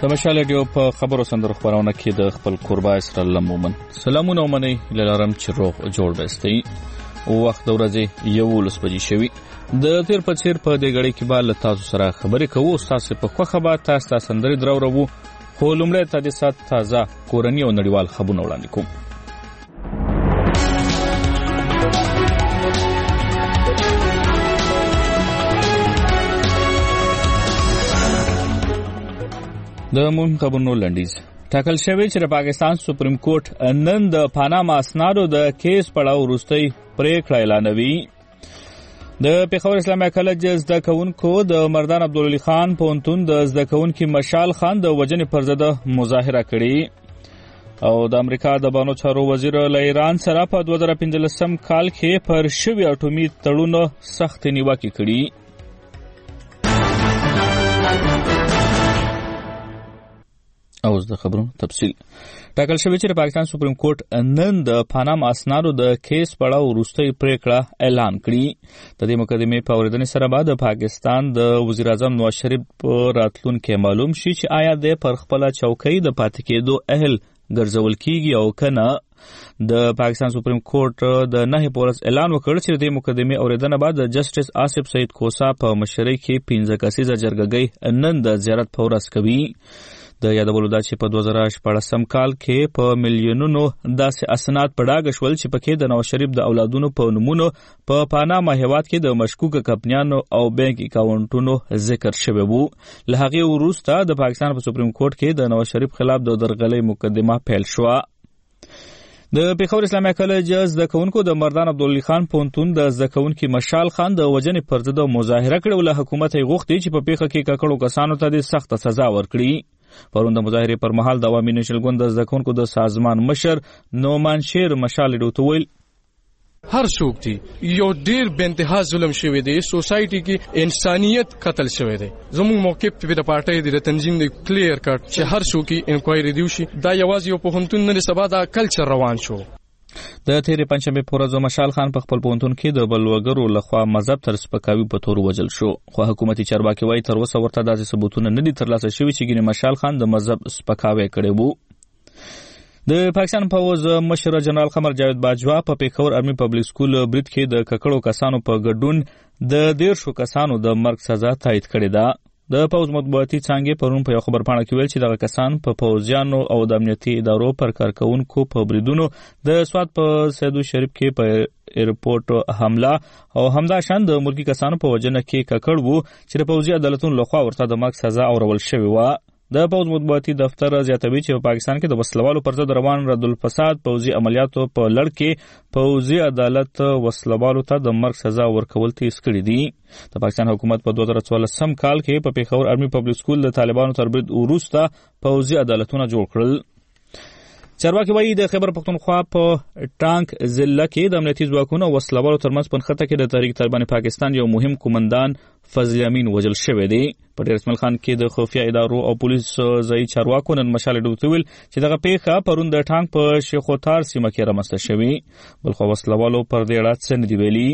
د مشال ډیو په خبرو سندر خبرونه کې د خپل قربا اسرائیل مومن سلامونه ومني لارم چې روغ جوړ بستي او وخت ورځې یو لسبجی شوی د تیر په چیر په دې غړي کې بل تاسو سره خبرې کوو تاسو په خوخه به تاسو سندري درو خو لومړی تاسو تازه کورنی او نړیوال خبرونه وړاندې کوم. د مهم خبرونو لنډیز ټاکل شوی چې د پاکستان سپریم کورټ نن د پاناما اسنادو د کیس پړاو وروستۍ پریکړه اعلانوي. د پیښور اسلامي کالج زده کوونکو د مردان عبدالعلی خان پوهنتون د زده کوونکي مشال خان د وژنې پر ضد مظاهره کړې او د امریکا د بانو چارو وزیر له ایران سره په 2015 کال کې پر شوی اټومي تړون سخت نیوکه کړې. اوس د خبرونو تفصیل ټاکل شوی چې پاکستان سپریم کورټ نن د پاناما اسنادو د کیس پړاو وروستۍ پریکړه اعلان کړي. د دې مقدمې په اوریدنې سره بعد د پاکستان د وزیر اعظم نواز شریف په راتلونکي معلوم شي چې آیا د پر خپل چوکۍ د پاتې کېدو اهل ګرځول کیږي او کنه. د پاکستان سپریم کورټ د 9 پورس اعلان وکړ چې د مقدمې اوریدنه بعد د جسټس آصف سعید کوسا په مشرۍ کې 15 کسیزه جرګه نن د زیارت پورس کوي. د یادولو دا چې په 2014 کال کې په میلیونونو داسې اسناد په ډاګه شول چې پکې د نواز شریف د اولادونو په نومونو په پاناما هیواد کې د مشکوکه کمپنیانو او بانک اکاونټونو ذکر شوی وو. له هغې وروسته د پاکستان په سپریم کورټ کې د نواز شریف خلاف د درغلۍ مقدمه پیل شوه. د پیښور اسلامي کالج زده کوونکو د مردان عبدالعلی خان پوهنتون د زده کوونکي مشال خان د وژنې پر ضد مظاهره کړې. له حکومت یې غوښتي چې په پیښه کې ککړو کسانو ته د سخت سزا ورکړي. پرون د مظاهرې پر مهال د عوامي نېشنل ګوند د زده کوونکو د سازمان مشر نومان شیر مشال ډیو ویل هر څوک دی یو ډیر بے انتها ظلم شوی دی سوسایټي کې انسانیت قتل شوی دی. زموږ موقف په د پارټۍ د تنظیم دی کلیر کړ چې هر څوک انکوایري دی شي. دا یوازې یو پوهنتون نه سبا دا کلچر روان شو. د تیرې پنځمې په ورځ مشال خان په خپل پوهنتون کې د بلوګرو لخوا مذهب تر سپکاوي په تور وژل شو. خو حکومتي چارواکي وایي تر اوسه ورته داسې ثبوتونه نه دي ترلاسه شوي چې ګینه مشال خان د مذهب سپکاوی کړی وو. د پاکستان پوز مشر جنرال قمر جاوید باجوا په پیښور ارمي پبلک سکول برید کې د ککړو کسانو په ګډون د 150 کسانو د مرګ سزا تایید کړې ده. د پوز مطبوعاتي څانګې پرون په یو خبر پاڼه کې ویل چې دغه کسان په پوځیانو او د امنیتي ادارو پر کارکونکو په بریدونو د سوات په سیدو شریف کې په ایرپورټ حمله او همدا شان د ملکی کسانو په وجنه کې ککړ وو چې د پوځي عدالتونو لخوا ورته د مرګ سزا اورول شوې و. د پوز مطبوعاتي دفتر زیاتوي چې په پاکستان کې د وسلوالو پر ضد روان رد الفساد پوځي عملیاتو په لړ کې پوځي عدالت وسلوالو ته د مرګ سزا ورکول تیز کړی دي. د پاکستان حکومت په 2014 کال کې په پیښور ارمي پبلک سکول د طالبانو تر برید وروسته پوځي عدالتونه جوړ کړل. چارواکي وایي د خیبر پختونخوا په ټانک ضلع کې د امنیتي ځواکونو وسلوالو ترمنځ پنخته کې د تحریک طالبان پاکستان یو مهم قومندان فضل امین وژل شوی دی. په ډیر اسماعیل خان کې د خفیه ادارو او پولیس ځای چارواکو نن مشال ډیو ویل چې دغه پیښه پرون د ټانک په شیخوتار سیمه کې رامنځته شوې. بلخو وسلوالو پر دې اړه څه نه دی ویلي.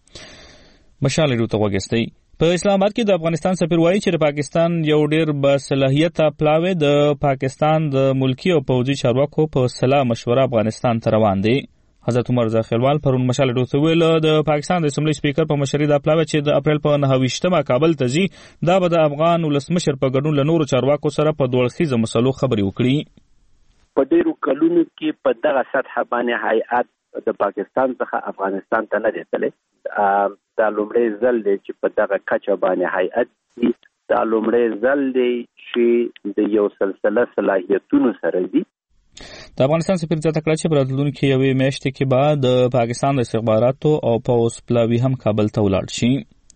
مشال ډیو ته وګستئ. په اسلام آباد کې د افغانستان سفیر وایي چې د پاکستان یو ډیر باصلاحیته پلاوی د پاکستان د ملکی او پوځي چارواکو په صلاح مشوره افغانستان ته روان دی. حضرت عمر زاخیلوال پرون مشال ډیو ویل د پاکستان د اسمبلی سپیکر په مشرۍ د پلاوی چې د اپریل په 9 کابل ته ځي دا به د افغان ولسمشر په ګډون له نورو چارواکو سره په دوړخیزه مسلو خبرې وکړي. په ډیرو کلونو کې په دغه سطح باندې هیئت د پاکستان څخه افغانستان ته نه دی تللی. دا لومړی ځل دی چې په دغه کچه باندې هیئت دا لومړی ځل دی چې د یو سلسله صلاحیتونو سره دی. د افغانستان سفیر زیاته کړه چې په راتلونکي یوې میاشتې کې به د پاکستان د استخباراتو او پوځ پلاوي هم کابل ته ولاړ شي.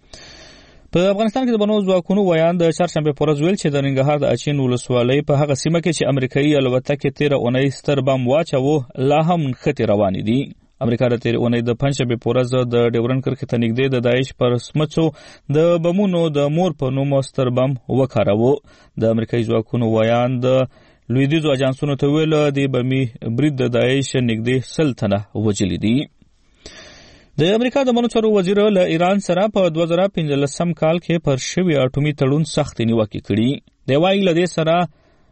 په افغانستان کې د بنو ځواکونو ویان د چهارشنبې په ورځ ویل چې د ننګرهار د اچین ولسوالۍ په هغه سیمه کې چې امریکایي الوتکې تیره اونۍ ستر بم واچوه لا هم نښتې روانې دي. امریکا د تیرې اونۍ د پنځشنبې په ورځ د ډیورنډ کرښې ته نږدې د داعش پر سمڅو د بمونو د مور په نوم ستر بم وکاراوه. د امریکایي ځواکونو ویان د لویدیځو اجانسونو ته ویل د بمي برید د داعش نږدې 100 تنه وژلي دي. د امریکا د منو چارو وزیر له ایران سره په 2015 کال کې پر شوی اټومي تړون سخت نیوکه کړي. دی وايي له دې سره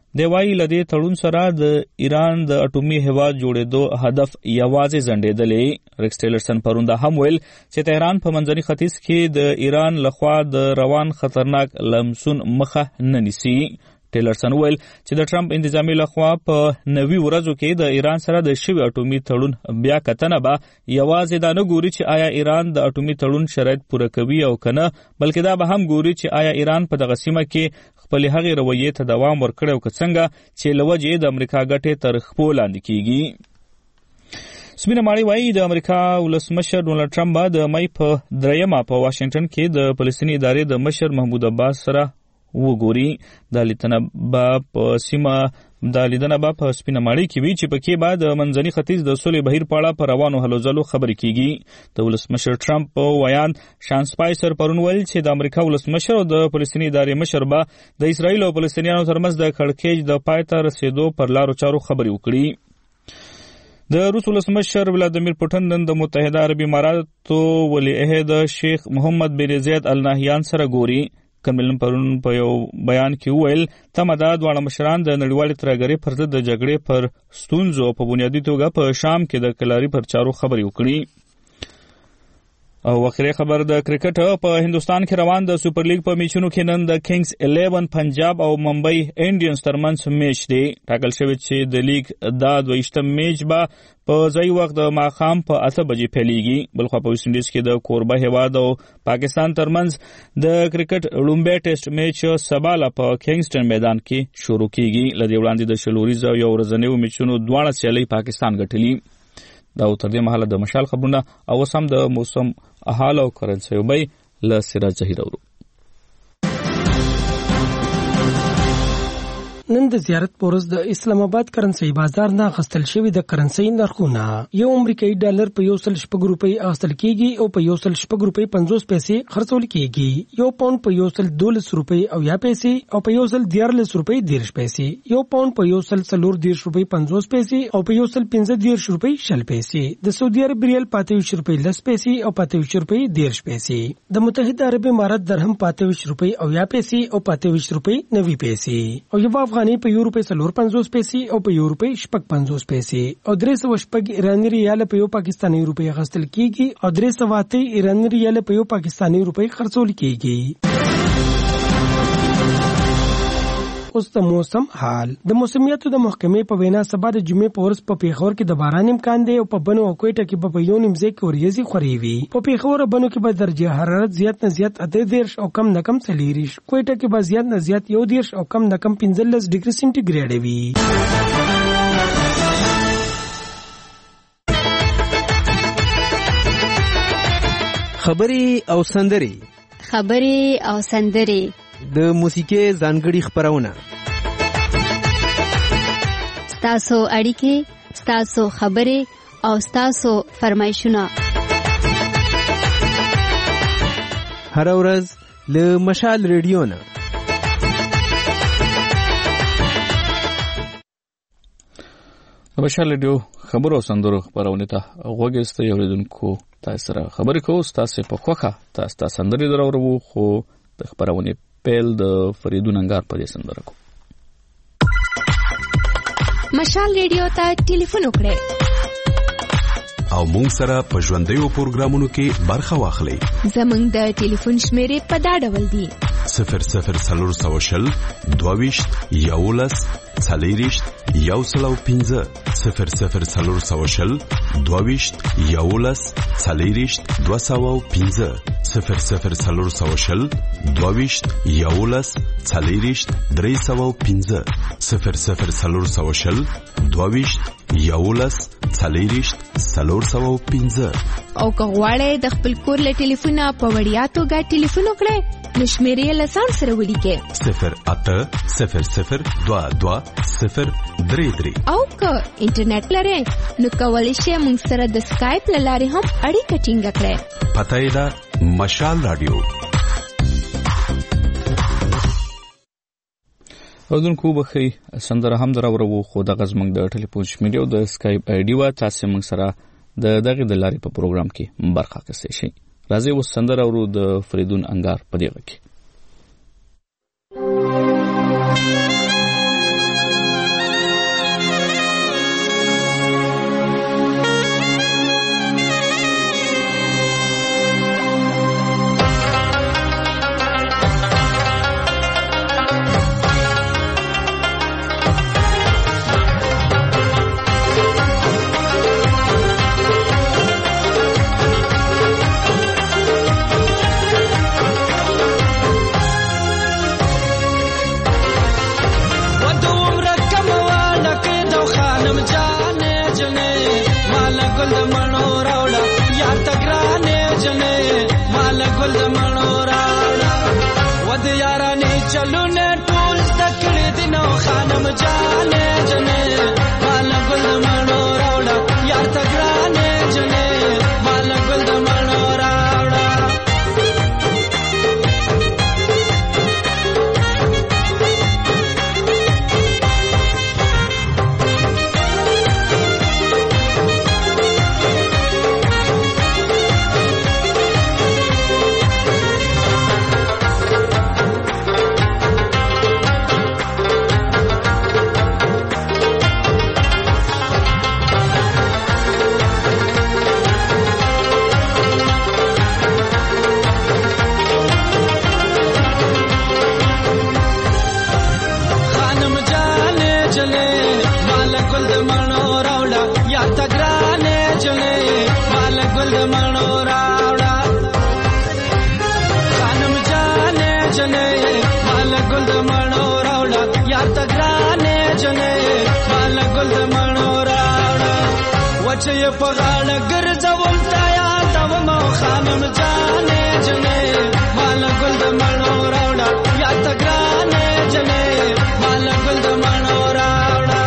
دی وایي له دې تړون سره د ایران د اټومي هیواد جوړېدو هدف یوازې ځنډېدلی. ریکس ټیلرسن پرون دا هم ویل چې تهران په منځني ختیځ کې د ایران لخوا د روان خطرناک لمسون مخه نه نیسي. ټیلرسن ویل چې د ټرمپ انتظامی لخوا په 90 ورځو کې د ایران سره د شوي اټومي تړون بیا کتنه به یوازې دا نه ګوري چې آیا ایران د اټومي تړون شرایط پوره کوي او کنه، بلکې دا به هم ګوري چې آیا ایران په دغه سیمه کې خپل هغې رویې ته دوام ورکړي او که څنګه چې له وجې د امریکا ګټې تر خپو لاندې کیږي. سپینه ماڼۍ وایي د امریکا ولسمشر ډونالډ ټرمپ به د مۍ په 3 په واشنګټن کې د فلسطیني ادارې د مشر محمود عباس سره وګوري. دا لیدنه به په سپینه ماڼۍ کې وي چې پکې به د منځني ختیځ د سولې بهیر په اړه په روانو هلو ځلو خبرې کیږي. د ولسمشر ټرمپ په ویان شان سپایسر پرون ویل چې د امریکا ولسمشر او د فلسطیني ادارې مشر به د اسرایل او فلسطینیانو ترمنځ د کړکېچ د پای ته رسېدو پر لارو چارو خبرې وکړي. د روس ولسمشر ولادیمیر پوټین نن د متحده عربي اماراتو ولیعهد شیخ محمد بن زاید ال نهیان سره ګوري. کرملن پرون په یو بیان کې وویل تمه ده دواړه مشران د نړیوالې ترهګرۍ پر ضد د جګړې پر ستونزو په بنیادي توګه په شام کې د کلاري پر چارو خبرې وکړي. او اخري خبر د کرکټ په هندستان کې روان د سپر لیګ په میچونو کې نن د کینګز 11 پنجاب او ممبئی انډینز ترمنځ میچ دی. ټاکل شوی چې د لیګ دا 22م میچ به په ځای وخت د ماښام په 8 بجې پیلیږي. بلخوا په ویسټ انډیز کې د کوربه هیواد او پاکستان ترمنځ د کرکټ لومړی ټیسټ میچ سبا په کینګسټن میدان کې شروع کیږي. لدې وړاندې د شلوریز یو ورځنیو میچونو دواړه سیالۍ پاکستان ګټلي. دا تر دې مهاله د مشال خبرونه او سم د موسم حال او کرنسي وبای ل سراج ظهیر اورو. نن د زیارت پورز د اسلام آباد کرنسي بازار نه غستل شوی د کرنسي نرخونه یو امریکایي ډالر په 1.6 روپۍ اخیستل کیږي او په 1.6 روپۍ 50 پیسې خرڅول کیږي. یو پاوند په 112 روپۍ او یا پیسې او په 114 روپۍ 10 پیسې. یو پاوند په 114 روپۍ 50 پیسې او په 115 روپۍ 10 پیسې. د سعودي عرب ریال 25 روپۍ 10 پیسې او 25 روپۍ 10 پیسې. د متحده عرب امارات درهم 25 روپۍ او یا پیسې او 25 روپۍ 90 پیسې. او یو په یو روپۍ 50 پیسې او په یو روپۍ 50 پیسې او 300 ایرانی ریال په یو پاکستانی روپۍ غستل کیږي او 308 ایرانی ریال په یو پاکستانی روپۍ خرڅول کیږي. اوس د موسم حال. د موسمیاتو د محکمې په وینا سبا د جمعې په ورځ په پیښور کې د باران امکان دی او په بنو او کوټه کې په یو نیمځای کې وریځي خوري وي. په پیښور بنو کې به درجه حرارت زیات نه زیات 18 او کم نه کم 40. کوټه کې به زیات نه زیات 11 او کم نه کم 15 ډیګري سنټیګریډ وي. خبري او سندري د موسیقي ځانګړي خبرونه، ستاسو اړیکې، ستاسو خبرې او ستاسو فرمایشونه هر ورځ له مشال ریډیو نه. مشال ریډیو خبرو او سندرو خبرونه ته غوږ یو لیدونکو تاسو سره خبرې کوو. تاسو په خوخه تاسو سندري درورو خو د خبرونه پیل د فریدون انګار په دې سندره کو. مشال ریډیو ته ټلیفون وکړئ او مونږ سره په ژوندیو پروګرامونو کې برخه واخلئ. زمونږ د ټلیفون شمیرې په دا ډول دي: 00 22 11 40 105 00 22 11 40 205 00 22 11 40 305 00 22 11 40 305. او که غواړئ د خپل کور له ټلیفونه په وړیا توګه ټلیفون وکړئ نو شمیرې له ځان سره ولیکئ 0800 22 033. او که انټرنیټ لرئ نو کولی شئ موږ سره د سکایپ له لارې هم اړیکه ټینګه کړئ. پته یې ده مشال رادیو. اودونکو بخي سندره هم دراورو خو د غزمنګ د ټلیفون شمیرې او د سکایپ آی ډی وا تاسو موږ سره د دغه د لارې په پروګرام کې برخه اخیستئ شئ. راځي و سندره ورو د فریدون انګار په دیغه کې. ګل د مڼو راوړه یار تګرانې جنې مال ګل د مڼو راوړه ود یارانې چلونه ټول تکړه دینو خانم جانې جنې مال ګل د مڼو راوړه یار تګرانې جنې مال ګل د مڼو راوړه چې په غاړه ګرځول تا یاد و مو خانم جانې جنې مال ګل د مڼو راوړه یا تګرانې جنې مال ګل د مڼو راوړه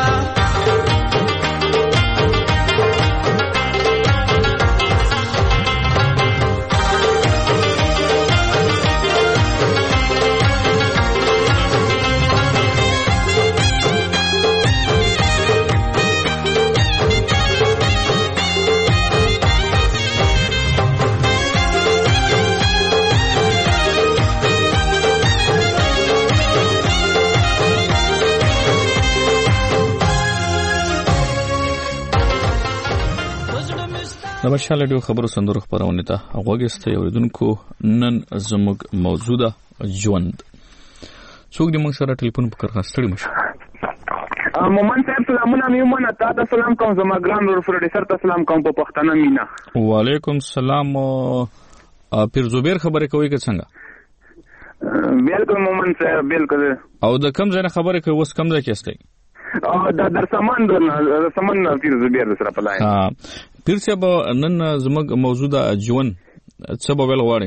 د بشال ډیو خبرو سندرو خبرونه ته غوږسته اوریدونکو نن زموږ موجوده ژوند څوک دې موږ سره ټلیفون په کرخه ستړي مشه مومن صاحب سلامونه میومنه تاسو سلام کوم زما ګران ورفرډ سر ته سلام کوم په پښتنه مینا وعلیکم السلام پیر زبیر خبره کوي که څنګه بالکل مومن صاحب بالکل او د کم ځای خبره کوي اوس کم ځای کې استای در سامان پیر زبیر سره پلای ها پیر صاحب نن زموږ موجوده ژوند څه به ویل غواړي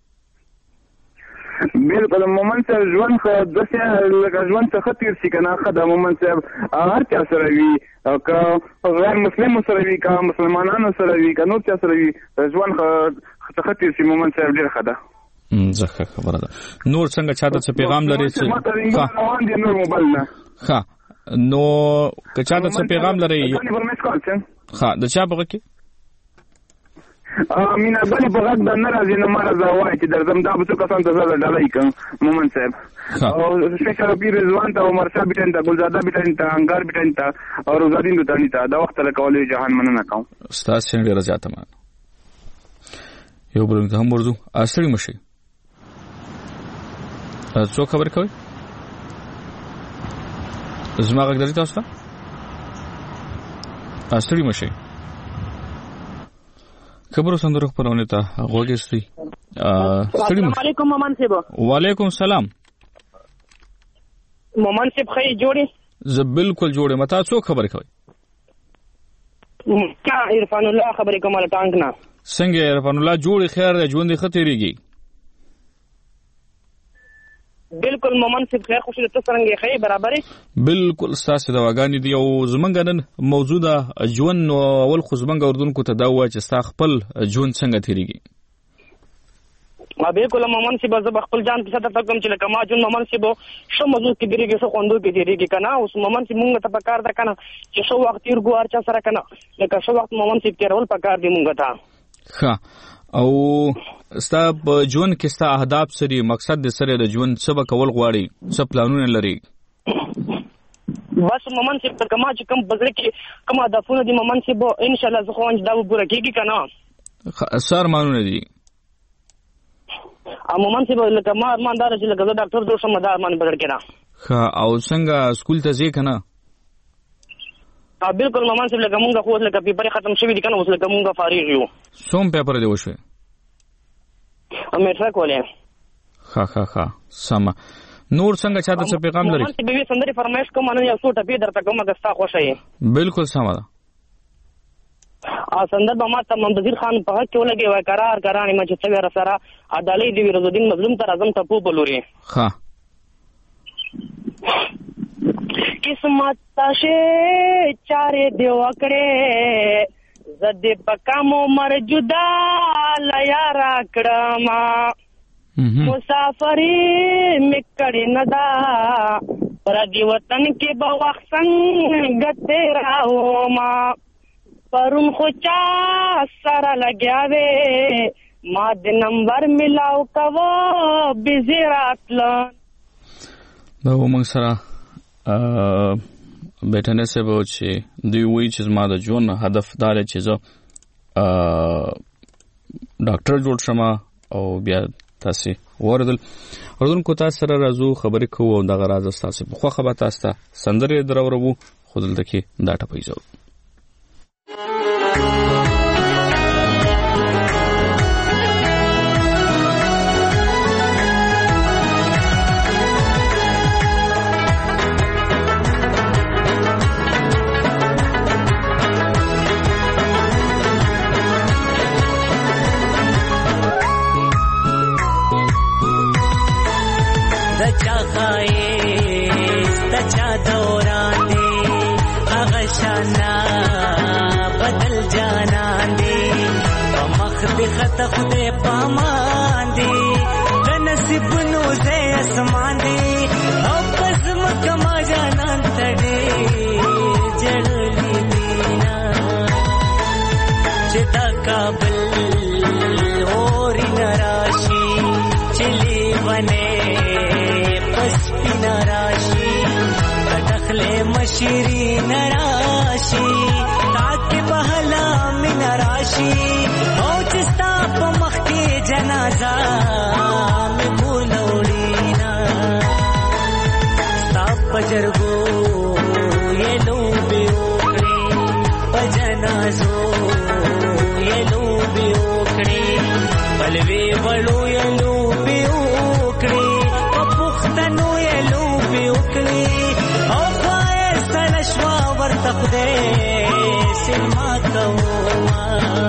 بالکل مومن صاحب ژوند خو داسې لکه ژوند څخه تیر شي که نه ښه ده مومن صاحب هر چا سره وي که غیر مسلمو سره وي که مسلمانانو سره وي که نور چا سره وي ژوند څخه تیر شي مومن صاحب ډېر ښه ده زه خبره ده نور څنګه چاته څه پیغام لري ښه نو که چاته څه پیغام لري ښه د چا په کې مینا بلی په غږ د نه راځي نه ما راځه وایي چې درځم دا به څو کسان ته زه ډالۍ کوم مومن صاحب او سپیشل پیر رضوان ته عمر شاه بیټن ته ګلزاده بیټن ته انګار بیټن ته او روزالین دوتانی ته دا وخت له کولې جهان مننه کوم استاد څنګه ډیر زیاته مان یو بل ته هم ورځو اصلي مشي څو خبر کوي زما غږ درته تاسو ته اصلي مشي خبرو سندرو خبرونه ته غوږی السلام علیکم مومن صاحب وعلیکم السلام مومن صاحب خی جوړی زه بالکل جوړه متا څو خبر کوي کا عرفان الله خبرې کومه ټانګ نه څنګه عرفان الله جوړی خیر دی ژوند خطرېږي بالکل مومن صاحب خیر خوشاله ته څنګه خی برابرې بالکل تاسو د واغانی دی او زمونږ نن موجوده ژوند اول خو زمونږ اردوونکو ته دا وایي چې ستا خپل ژوند څنګه تیریږي بالکل مومن صاحب زه خپل ځان په ستاسو ته کوم چې لکه ما جون مومن صاحب شو موضوع کې دیریږي شو خوندو کې دیریږي کنه اوس مومن صاحب موږ ته پکار ده کنه چې شو وخت تیر ګوار چا سره کنه لکه شو وخت مومن صاحب تیرول پکار دی موږ ته ښه او ستا په ژوند کې ستا اهداف سری مقصد د سره د ژوند څه به کول غواړي څه پلانونه لري بس مومن صاحب کما چې کوم بزړه کې کوم هدفونه دي مومن صاحب ان شاء الله زه خو دا پوره کیږي کنه سر مانونه دي مومن صاحب لکه ما ارماندار چې لکه ډاکټر دوه سم دا ارمان بدل کړه ښه او څنګه سکول ته ځې کنه بالکل مومن صاحب لکه مونږ خو لکه پیپر ختم شوی دي کنه اوس لکه مونږ فارغ یو څوم پیپر دی وشوي میټرک ولې ښه سم نور څنګه چاته څه پیغام لري مومن صاحب به سندري فرمایش کوم نه یو څو ټپی درته کومه غستا خوشاله بالکل سم ده سندرب ما ته منتظر خان په حق کې ولګي وای قرار ګرانې ما چې څه ور سره عدالت دی رضوالدین مظلوم تر اعظم ته په بلوري ها قسمت تشه چاره دی وکړې زدې پکامو مر جدا لیا را کړم مسافری مکړې ندا پر دی وطن کې به وخت څنګه تیراو ما پرون خو چا سره لګیا وې ما د نمبر ملاو کوو بيزي راتله دا موږ سره بیٹنه سے به چې دوی وی چې ما د ژوند هدف دا لري چې زه ډاکټر جوړ شم او بیا تاسو اردن کو تاسو سره راځو خبرې کوو او دغه راز تاسو په خو خبره تاسو سندره درورو خو دلته کې دا ټپایځو خدای پامان دی د نصیب نو زه اسمان دی او پس مکه ما جانان تړي جړلې دینا چې تا کابل اوري نراشي چلی ونه پس پینا راشي کټخلې مشيري نراشي تاکي بهلا من راشي او چستا په مخ کې جنازه مې بولوړینا ستا پجرګو یې لوبي وکړي په جنازو یې لوبي وکړي بلوي وړو یې لوبي وکړي په پښتنو یې لوبي وکړي او پای ستل شوا ورته خدای سما کوما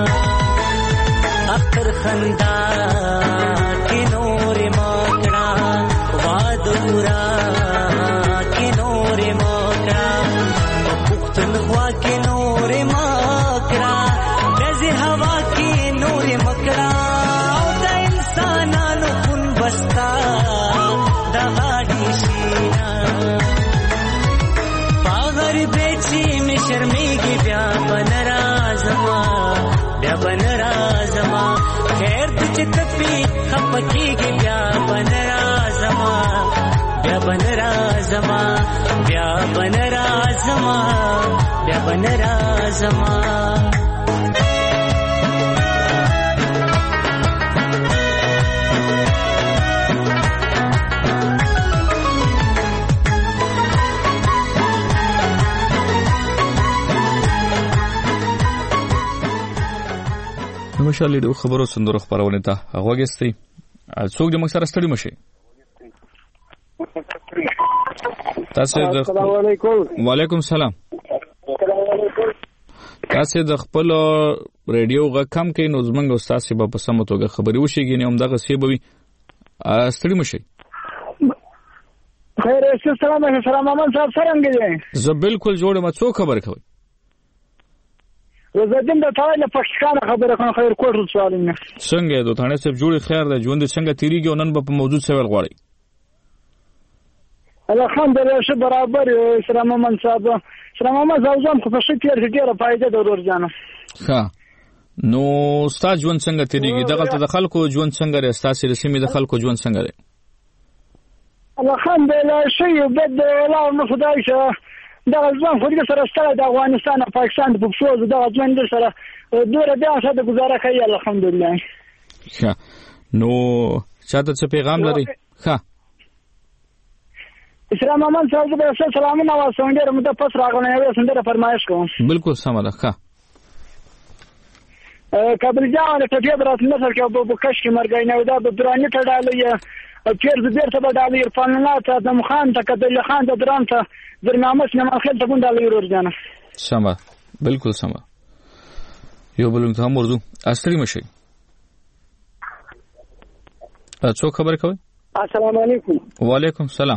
اختر خندا کی نور مکڑا وادورا کی نور مکڑا پختونخوا کی نور مکڑا دزی ہوا کی نور مکڑا او د انسانانو کون بستا د غاډی شینا پاغر بیچی می شرمیږي بیا بنرازما بیا بنرازما خیر چې تپی خپکیږي بیا بنرازما بیا بنرازما بیا بنرازما بیا بنرازما مشالې د خبرو سندرو خبرونه ته غوږستي څوک د مکسر ستړي مشي تاسو د السلام علیکم وعلیکم السلام تاسو د خپل ریډیو غ کم کې نو زمنګ استاد سی په سمو توګه خبري وشيږي نه هم دغه سی بوي ستړي مشي خیر السلام علیکم محمد صاحب څنګه دي زه بالکل جوړ ما څو خبر کوي زدم د تاله پښتانه خبره کوم خیر کوټ سوالونه څنګه د ثانه صاحب جوړ خیر د ژوند څنګه تیریږي نن په موضوع سوال غواړي الحمدلله شه برابر اسلام محمد صاحب اسلام محمد زوجم خو په شکل ډیره فائدہ ضرور جانم ها نو استاد ژوند څنګه تیریږي دغه د خلکو ژوند څنګه لري استاد رسمي د خلکو ژوند څنګه لري الحمدلله شي بد ولا نو خدای شه دا ځوان خو دې سره ستاره د افغانستان او پاکستان په فوز دا ځوان دې سره دوره بیا سره گزاره کوي الحمدلله ښه نو چاته څه پیغام لري ښه اسلام محمد صاحب دې سلامونه واسو ډېر مده پس راغلی یو سندره فرمایش کوم بالکل سم ده ښه کابل جان ته دې برات نصر کې په کش کې مرګای نه دا د درانه تړالې چیر زبیر ته بدالي عرفانات د مخان ته کدل خان د درام ته برنامج نه مخل ته ګوندالي ورور جان سم بالکل سم یو بل ته موضوع اصلي مشي څو خبر کوي. السلام علیکم. وعلیکم السلام.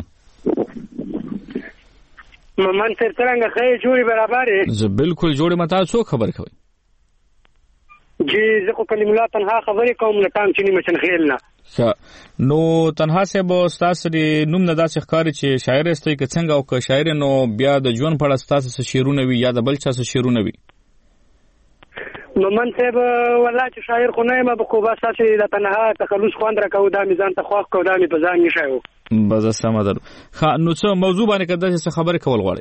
من تر څنګه خې جوړي برابرې زه بالکل جوړې متا څو خبر کوي. جی زه خو کلمات تنها خبرې کوم لټام چې نیمه چن خیل نه نو تنها سه به استاد نوم نه داسې ښکاری چې شاعر استي که څنګه او که شاعر نو بیا د ژوند په اړه ستاسو شعرونه وي یا د بل چا شعرونه وي. نو من ته والله چې شاعر خو نه یم به کو بس چې د تنها تخلص خوند را کو د میزان ته خو کو د می په ځان نشایو بس سمادر. نو څه موضوع باندې کده څه خبره کول غواړي.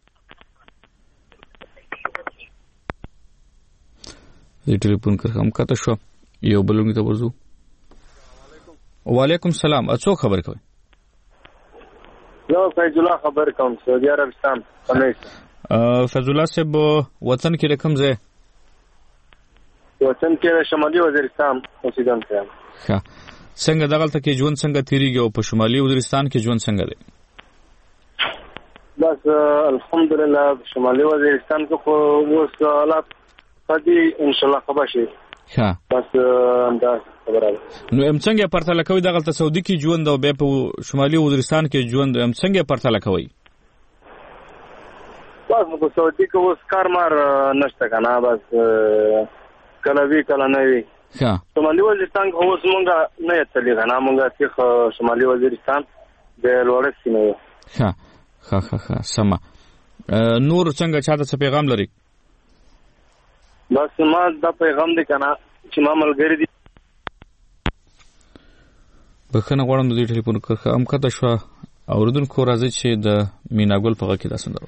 دې ټلیفون کړم کته شو یو بلونګ ته ورزو. وعلیکم السلام. څو خبر کوي. یو فیض الله خبر کوم سعودي عربستان. فیض الله صاحب وطن کې رقم ځای وطن کې شمالي وزیرستان اوسیدونکو یم. ښه څنګه دغلته کې ژوند څنګه تیریږي او په شمالي وزیرستان کې ژوند څنګه دی؟ بس الحمدلله شمالي وزیرستان کې خو اوس حالات پدې ان شاء الله خبر شي. ښه بس دا خبره نو څنګه پرتله کوي دغلته سعودي کې ژوند او بیا په شمالي وزیرستان کې ژوند څنګه پرتله کوي؟ بس په سعودي کې اوس کارمار نشته کنه بس کله وی کله نه وی. ښه شمالي وزیرستان خو اوس مونږه نه یتلی غنا مونږه چې شمالي وزیرستان د لوړ سیمه. ښه ښه ښه سما نور څنګه چاته څه پیغام لري؟ بس ما دا پیغام دی کنه چې ما ملګری دي بخنه غواړم د دې ټلیفون کړه ام کته شو اوردونکو راځي چې د میناګل په غږ کې داسې درو.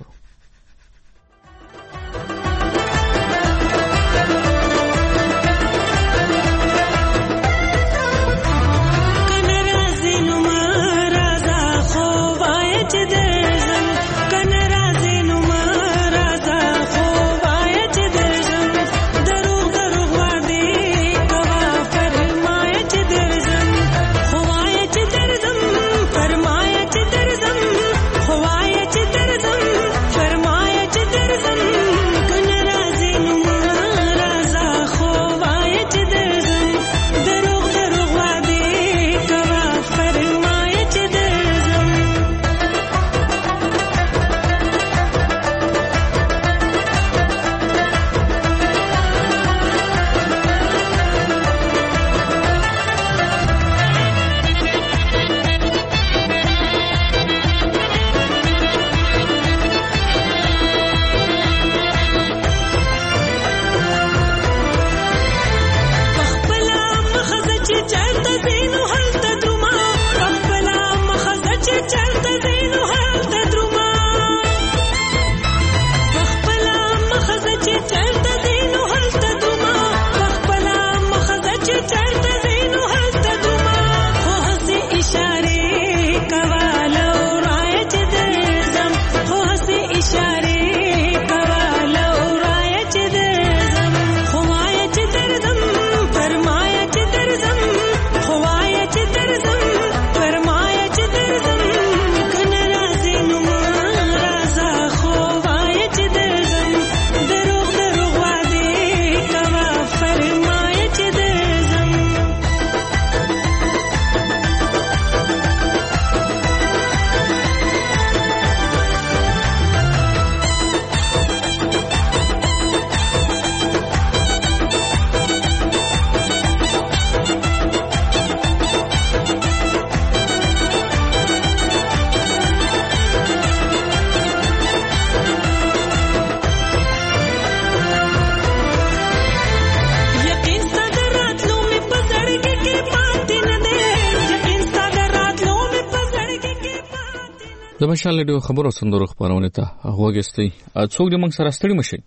د مشال ډیو خبرو سندرو خبرونه ته هغوګستي څوک دې موږ سره ستړي مشي.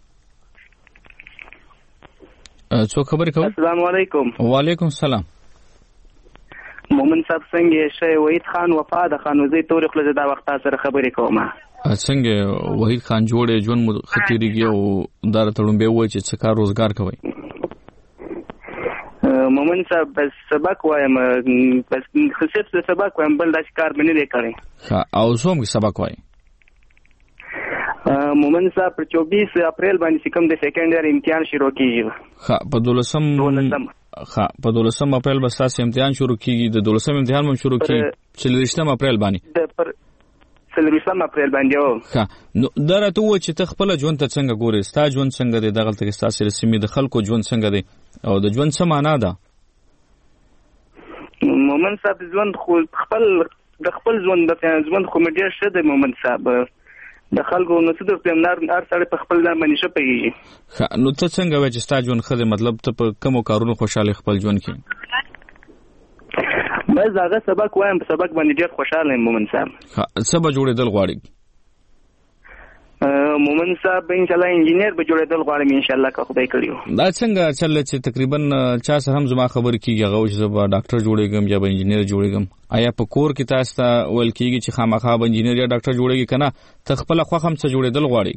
څوک خبرې کوي؟ السلام علیکم. وعلیکم السلام. مومن صاحب څنګه شي؟ وحید خان وفا د خانوزي تاریخ له دا وخت سره خبرې کوم. څنګه وحید خان جوړې ژوند مو خطرېږي او دار تړون به وای چې څه کار روزګار کوي؟ مومن صاحب بس سبق وایم بس خصيص سبق وایم بل داس کار باندې کړی. او څوم سبق وای؟ مومن صاحب پر 24 اپریل باندې کوم د سیکنډ ایئر امتحان شروع کیږي. ها په 12 اپریل به تاسو امتحان شروع کیږي. د 12 امتحان هم شروع کیږي 30 اپریل باندې. پر 30 اپریل باندې. ها نو درته و چې ته خپل ژوند ته څنګه ګورې؟ ستا ژوند څنګه دی؟ دغه تل تاسو رسمي د خلکو ژوند څنګه دی او د ژوند څه معنا ده؟ مومن صاحب ژوند خو خپل ژوند د ژوند خو مډیر شه د مومن صاحب د خلکو نو څه د پمنار هر سړی په خپل ځان باندې شپېږي. نو ته څنګه وای چې ستا ژوند خو مطلب ته په کوم کارونو خوشاله خپل ژوند کې؟ مې زاغه سبق وایم په سبق باندې ډیر خوشاله یم مومن صاحب. څه به جوړېدل غواړي؟ مومن صاحب ان شاء الله انجینیر به جوړېدل غواړم ان شاء الله که خدای کړیو. دا څنګه چل چې تقریبا چا سره هم زما خبر کیږي هغه چې زه به ډاکټر جوړېږم یا به انجینیر جوړېږم. آیا په کور کې تاسو ته ول کیږي چې خامخا به انجینیر یا ډاکټر جوړېږي کنه ته خپل خو هم څه جوړېدل غواړي؟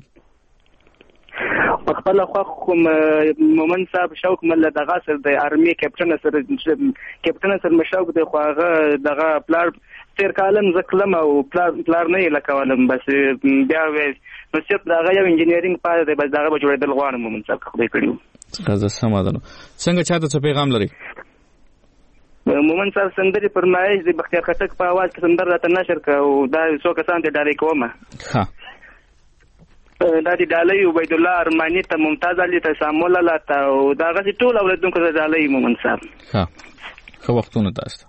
خپل خو مومن صاحب شوق مل دغه سره د ارمي کیپټن سره مشوق دی خو هغه دغه پلار تیر کالم زکلم او پلار نه لکولم بس بیا نو صرف دغه یو انجینیرینګ پاره دی بس دغه به جوړېدل غواړم مومن صاحب خدای کړیو. څه سمادنه څنګه چاته څه پیغام لري؟ مومن صاحب سندري فرمایش د بختیار خټک په आवाज کې سندر راته نشر کاو دا څو کسان ته ډالۍ کوم. ها دا دی ډالۍ عبید الله ارمانی ته ممتاز علي ته سامول الله ته او دا غسي ټول اوریدونکو ته ډالۍ مومن صاحب. ها خو وختونه تاسو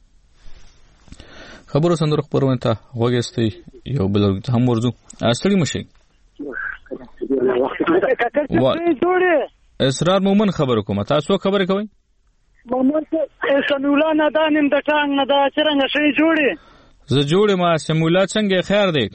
خبرو سندرو خبرونه ته وګستې یو بل هم ورځو اصلي مشي اسرار مومن خبر کوم تاسو خبرې کوئ؟ مومن سمولا نه دانم د ټانګ نه دا څنګه شي جوړي زه جوړه ما سمولا څنګه خیر دی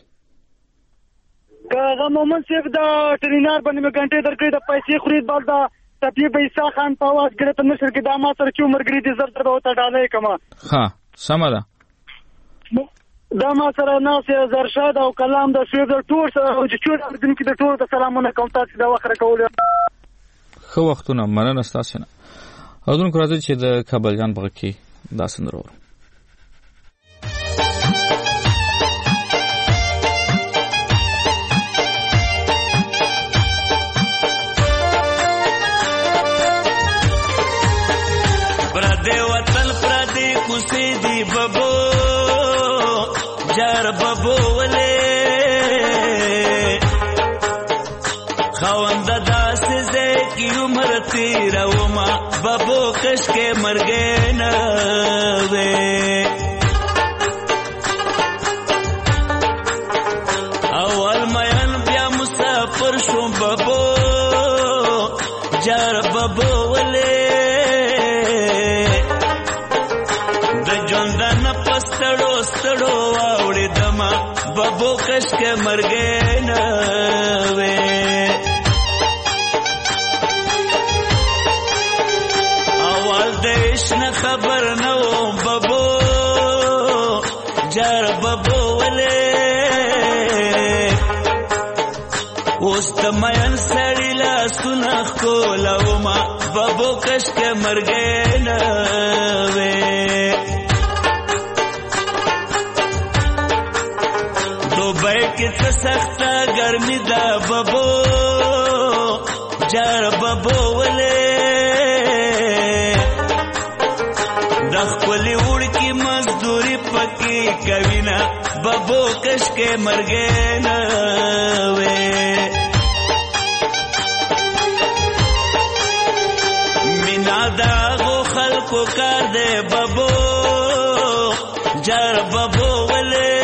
که مومن صاحب دا ټرینار باندې غنټه درکې د پیسې خرید بل دا تپی پیسې خان په واس ګرته نشر کې دا ما سره چې عمر ګری دي زر ته ډالۍ کما. ها سم ده دا ما سره ناصر زرشاد او کلام د شعر د ټول او چې ټول اردن کې د ټول د سلامونه کوم تاسو دا وخره کول. خو وختونه مننه تاسو نه اذن کو راځي چې د کابل جان بغ کې دا سندرو پردې وطن پردې کوسې دی بابو جار بابو ولې خوند داس زه کی عمر تیرا وما بابو کش کے مرګې نه وې اول مېن بیا مسافر شو بابو جار بابو ولې د ژوند نه پستړو ستړو واوړې دما بابو کش کے مرګې نه وې نه خبر نو بابو جار بابو ولې اوس تمین سړی لا سنخ کولاو ما بابو کش کې مرګې نه وې دوبۍ کې څه سخت ګرمي دا بابو جار بابو ولې خپل وړکی مزدوري پکې کوینا بابو کش کې مرګې نه وې مینا دا غو خلکو کار دې بابو جار بابو ولې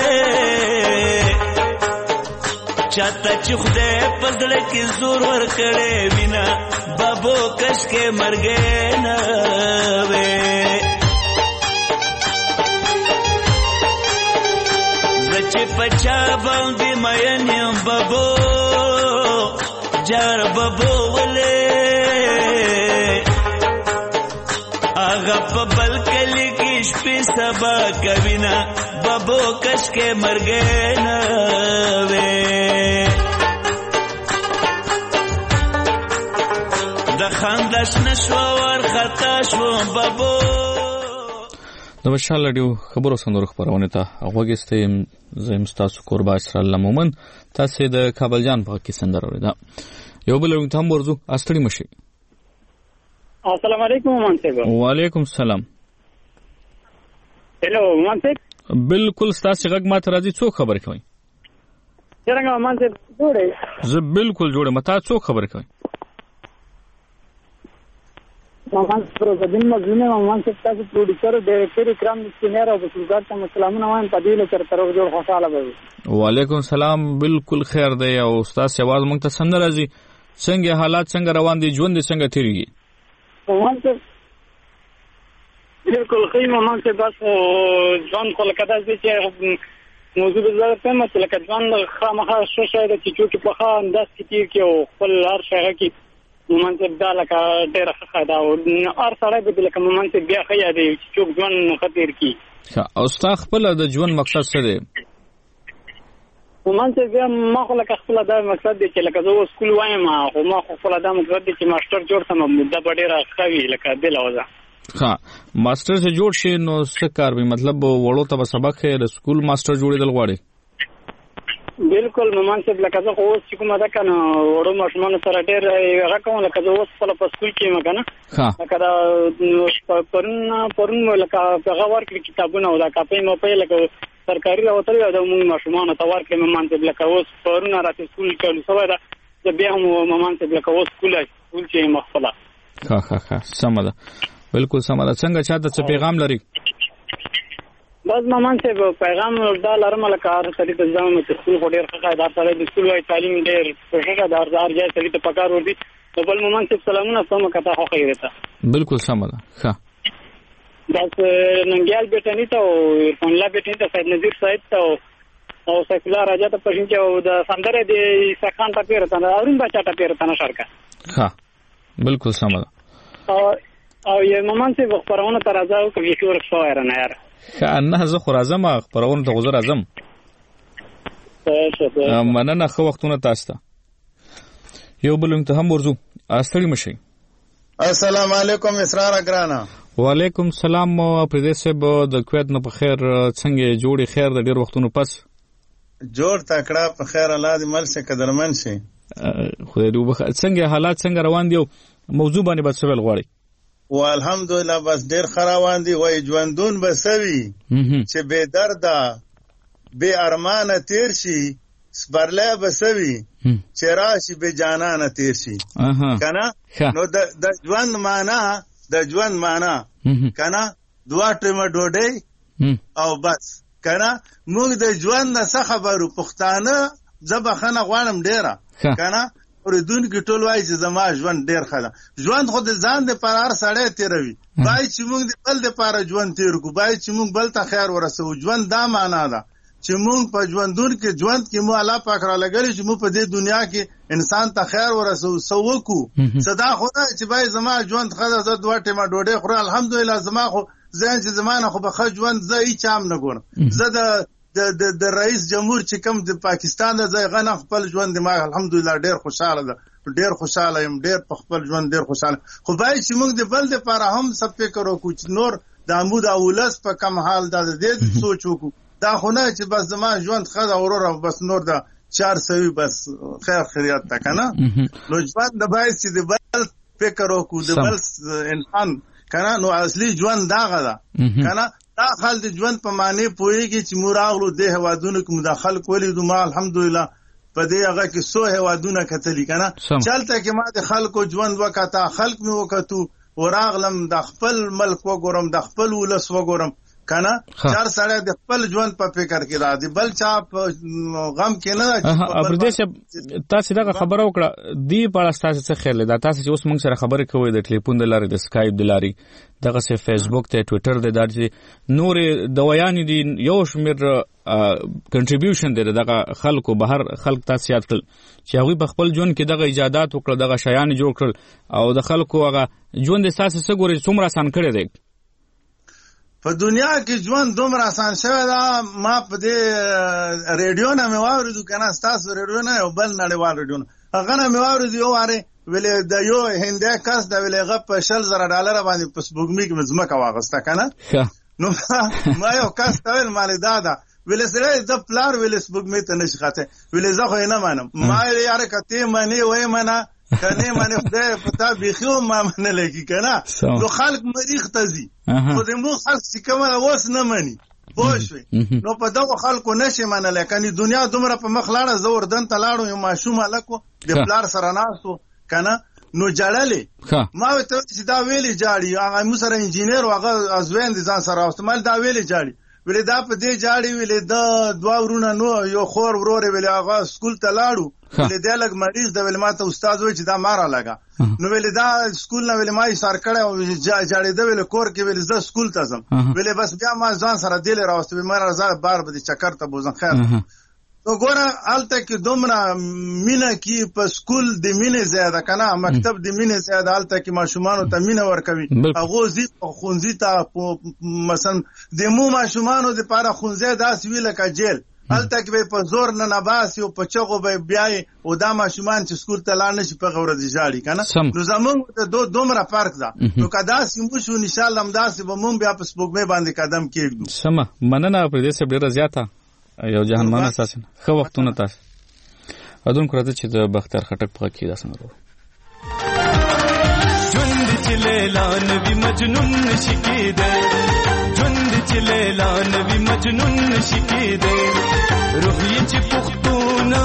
چاته چې خدای په دل کې زور ور کړې وینا بابو کش کې مرګې نه وې پچا باندې مېنم بابو جار بابو ولې هغه په بل کلی کې شپې سبا کوینا بابو کش کې مرګې نه وې د خندش نشو ور خطا شو بابو د مشال رادیو خبرو سندرو خبرونه ته غوږیسته زم تاسو قربا اسر الله مومن تاسو د کابل جان په کې سندر اوریدا یو بل ته هم ورزو استړي مشي. السلام علیکم مومن صاحب. وعلیکم السلام. هلو مومن صاحب. بالکل تاسو غږ ماته راځي څو خبر کوي؟ څنګه مومن صاحب جوړه؟ زه بالکل جوړه متا څو خبر کوي؟ مومن صاحب د دین مزونه مومن صاحب تاسو پروډوسر ډایرکټر کرام سینیر او بسلګار ته سلامونه وایم په دې لپاره تر جوړ خوشاله به. وعلیکم السلام. بالکل خیر دی او استاد سواز مونږ ته سند راځي. څنګه حالات څنګه روان دي ژوند څنګه تیریږي؟ مومن صاحب بالکل خیر مومن صاحب بس ځان خو لکه داسې چې موضوع به زړه ته مت لکه ځان خامخا شوشه د چې په خان داس کې تیر کې او خپل هر شي کې مومن صاحب دا لکه ډېر ښه دا او هر سړی به لکه مومن صاحب بیا خیا دی چې ځان خطر کی. او استاد خپل د ژوند مقصد څه دی؟ مومن صاحب ما خو لکه خپل دا مقصد دی چې لکه زه سکول وایم خو ما خپل دا مقصد دی چې ماستر جوړ سم مده ډېر ښه لکه دل اوزه. ها ماستر سے جوړ شي نو څه کار به مطلب وړو ته سبق خیر سکول ماستر جوړیدل غواړي؟ بالکل مومن صاحب لکه زه اوس چې کومه ده کنه وړو ماشومان سره ډېر هغه کوم لکه زه اوس په سکول کې یم کنه لکه دا پرون لکه هغه ورکړي کتابونه او دا کاپي مو په لکه سرکاري راوتل دا موږ ماشومان ته ورکړي مومن صاحب لکه اوس پرون راته سکول کې سوې ده بیا هم مومن صاحب لکه اوس سکول چې مخفله ها سم ده. بالکل سم ده. څنګه چاته څه پیغام لري؟ بس مومن صاحب پیغام دا لرم لکه هر سړي ته ځم چې سکول خو ډېر ښه قاعده سره د سکول وايي تعلیم ډېر ښه ده هر ځای سړي ته پکار ور دي نو بل مومن صاحب سلامونه سم کته خو خیر ده. بالکل سم ده. ښه بس ننګیال بیٹنی ته او فنلا بیٹنی ته سید نذیر صاحب ته او سکولار راځه ته پښین چې د سندره دی سکان ته پیرته اورین بچا ته پیرته شرکا. ها بالکل سم ده. او یې مومن صاحب خبرونه تر راځو کوي چې ورښه نه یار نه زه خو راځم خبرونه ته غوړ راځم. مننه خو وختونه تاسو ته. یو بل ته هم ورزو استړي مشي. السلام علیکم اسرار اگرانا. وعلیکم السلام. په دې سبب د کویت نه په خیر څنګه جوړي خیر د ډیر وختونو پس جوړ تکړه په خیر الله دې مل شه قدرمن شي. خدای دې وبخ. څنګه حالات څنګه روان دي موضوع باندې بس ول غواړي؟ والحمدلله بس ډیر خراوان دي وای ژوندون بسوي چې بے درده بے ارمانه تیر شي سپرله بسوي چې راشي بے جانانه تیر شي کنه. نو د ژوند معنا کنه دوا ټیمه ډوډۍ او بس کنه موږ د ژوند نه څه خبرو پښتانه زبخنه غواړم ډیره کنه اوریدون کې ټول وایي چې زما ژوند ډیر ښه ده. ژوند خو د ځان د پر هر سړی تیروي بای چې موږ د بل د پر ژوند تیر کو بای چې موږ بل ته خیر ورسو. ژوند دا معنا ده چې موږ په ژوندون کې ژوند کې مو الله پاک را لګل چې موږ په دې دنیا کې انسان ته خیر ورسو سوکو صدا خدا چې بای زما ژوند ښه ده زه دوه ټیمه ډوډۍ خورم الحمدلله زما خو ځان چې زمانه خو به ښه ژوند زه هیڅ هم نه ګورم. زه د رئیس جمهور چې کوم د پاکستان د ځای غنه خپل ژوند ما الحمدلله ډیر خوشاله ده ډیر خوشاله يم ډیر په خپل ژوند ډیر خوشاله. خو باید چې موږ د بل د لپاره هم څه فکر وکړو چې نور د عمود اولس په کم حال د دې سوچ وکړو. دا خو نه چې بس زما ژوند ښه ده اورور بس نور د 400 بس خیر خیریت تا کنه. نو ژوند د باید چې د بل فکر وکړو د بل انسان کنه نو اصلي ژوند دا غدا کنه. دا خل د ژوند په معنی پوهیږي چې موراغلو د هوادونو کې مداخل کولی دوه الحمدلله په دې هغه کې سو هوادونه کتلی کنه چلته کې ما د خلکو ژوند وکاته خلک مې وکتو وراغلم د خپل ملک وګورم د خپل ولس وګورم کنه. چار سړی د خپل ژوند په فکر کې راځي بل چا غم کې نه. پردیس تاسو دا خبره وکړه دی په تاسو څه خیال ده تاسو چې اوس موږ سره خبرې کوي د ټلیفون د لارې د سکایپ د لارې دغه سه فیسبوک ته ټوئیټر د دارځي نور د ویان دي یو شمیر کنټریبیوشن دی دغه خلکو بهر خلک تاسو یاد کړل چې هغه په خپل ژوند کې دغه ایجادات وکړه دغه شیان جوړ کړل او د خلکو هغه ژوند تاسو څه ګوري څومره آسان کړی دی په دنیا کې ژوند دومره آسان شوی دا. ما په دې ریډیو نه مې واورېدو کنه تاسو ریډیو نه یو بل نړیوال ریډیو هغه نه مې واورېدو یو واره ویلې د یو هندیا کس د ویلې غ په $1,000 باندې په سپوږمۍ کې مزمکه واغسته کنه نو ما یو کس ته ویل مالې دا ویلې سړی د پلار ویلې سپوږمۍ ته نشي خاطه ویلې زه خو یې نه منم ما یاره کته منې وای منه کنه منه خدای پتا بيخو ما منل کی کنه نو خلق مریخ تزي خو دې مو خلق چې کومه اوس نه مني پوښوي نو په دغه خلکو نشي منل کني دنیا دومره په مخ لاړه زور دن ته لاړو یو ماشوم الکو د پلار سره ناسو کنه نو جړلې ما ته چې دا ویلې جاړي هغه مو سره انجینیر او هغه ازوین دي ځان سره استعمال دا ویلې جاړي ویلې دا په دې جاړي ویلې دا دوا ورونه نو یو خور ورور ویلې هغه سکول ته لاړو ویلې دا لګ مریض د ویل ماته استاد وای چې دا مارا لگا نو ویلې دا سکول نه ویلې ما یې سار کړه او جاړي دا ویلې کور کې ویلې زه سکول ته ځم ویلې بس بیا ما ځان سره دل راوستم ما راځه بار به چکر ته بوزم خیر نو ګوره الته کې دومره مینه کې په سکول د مینه زیاده کنه مکتب د مینه زیاده الته کې ماشومان ته مینه ورکوي هغه زی خونځي ته مثلا د مو ماشومان د پاره خونځي داس ویل کا جیل الته کې په زور نه نباس او په چغو به بیاي او دا ماشومان چې سکول ته لاړ نشي په غوړه دي جاړي کنه نو زمونږ ته دومره فرق ده نو کدا سیمو شو ان شاء الله همداسې به مونږ بیا په سپوږمۍ باندې قدم کېږدو سم مننه پر دې سره ډیره زیاته یو جهان مان اساسا خو وختونه تاسو اذن کړه چې د بختیار خټک په کې داسنه ورو ژوند چې لیلان وی مجنون نشي کېده ژوند چې لیلان وی مجنون نشي کېده روح یې چې پختونه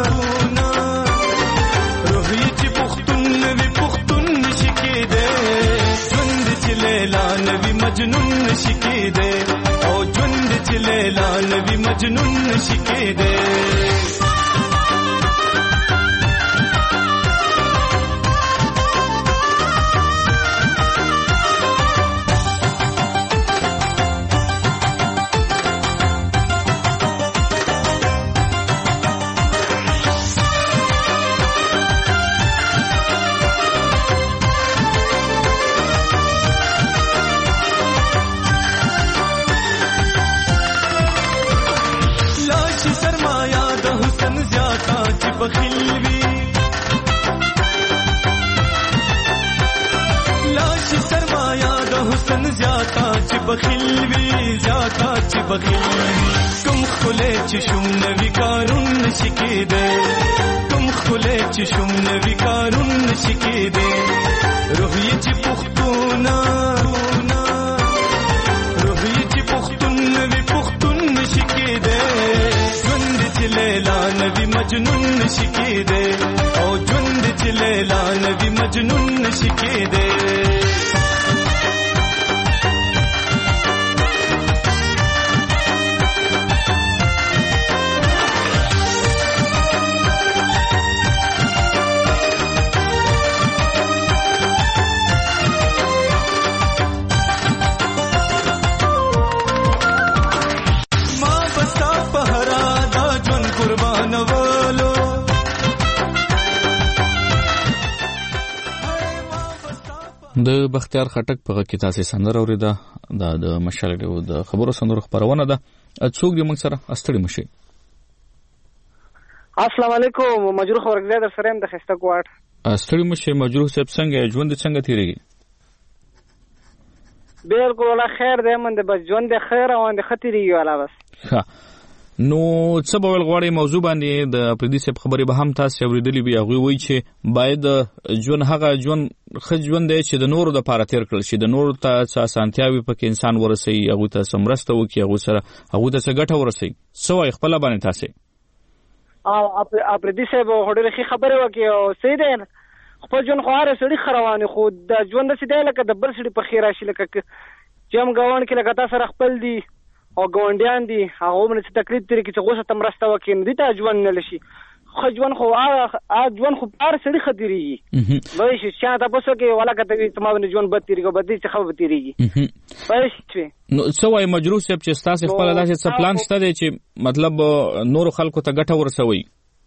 روح یې چې پختون وی پختون نشي کېده ژوند چې لیلان وی مجنون نشي کېده او ژوند چې لیلان وی مجنون نشي کېده بخیلوی لاشی سرمایا د حسن زیاتا چې بخیلوی زیاتا چې بخیلوی کوم خله چې شوم نوی کارون نشي کېده کوم خله چې شوم نوی کارون نشي کېده روح یې چې پختونه روح یې چې پختون نوی پختون نشي کېده لیلا نبی مجنون نشي کېده او ژوند چې لیلا نبی مجنون نشي کېده د بختیار خټک په کې تاسو سندره اوریده د مشال د خبرو سندرو خبرونه ده څوک دې موږ سره استړي مشي السلام علیکم مجروح ورګزاد در سره د خسته کوټ استړي مشي مجروح صاحب څنګه ژوند څنګه تیریږي بالکل خیر دې من د بس ژوند خیر او د خطرېږي والا بس ها نو څه به غواړي موضوع باندې د پردي صاحب خبرې به هم تاسو اوریدلې بیا غوي وای چې باید ژوند هغه ژوند خځوند دی چې د نورو د پاره تیر کړل شي د نورو ته اسانتیاوي پکې انسان ورسي هغه ته سمرسته وکي هغه سره هغه ته ګټه ورسي سوای خپل باندې تاسو او پردي صاحب هډره خبره وکي او سیدن خپل ژوند خو هر سړي خروانه خو د ژوند سیده لکه د بل سړي په خیر راشي لکه جام غوان کې لکه تاسو خپل دی او ګوندیان دي هغه باندې چې تقلید ترې کې چې غوسه تمرسته وکړي نو دې ته ژوند نه لشي خو ژوند خو ژوند خو هر سړي خطرېږي وایي چې چا تاسو کې ولا کته چې ما باندې ژوند بد تیریږي بد چې خبر تیریږي وایي چې نو څه وایي مجروح صاحب چې تاسو خپل داسې څه پلان شته دی چې مطلب نور خلکو ته ګټه ورسوي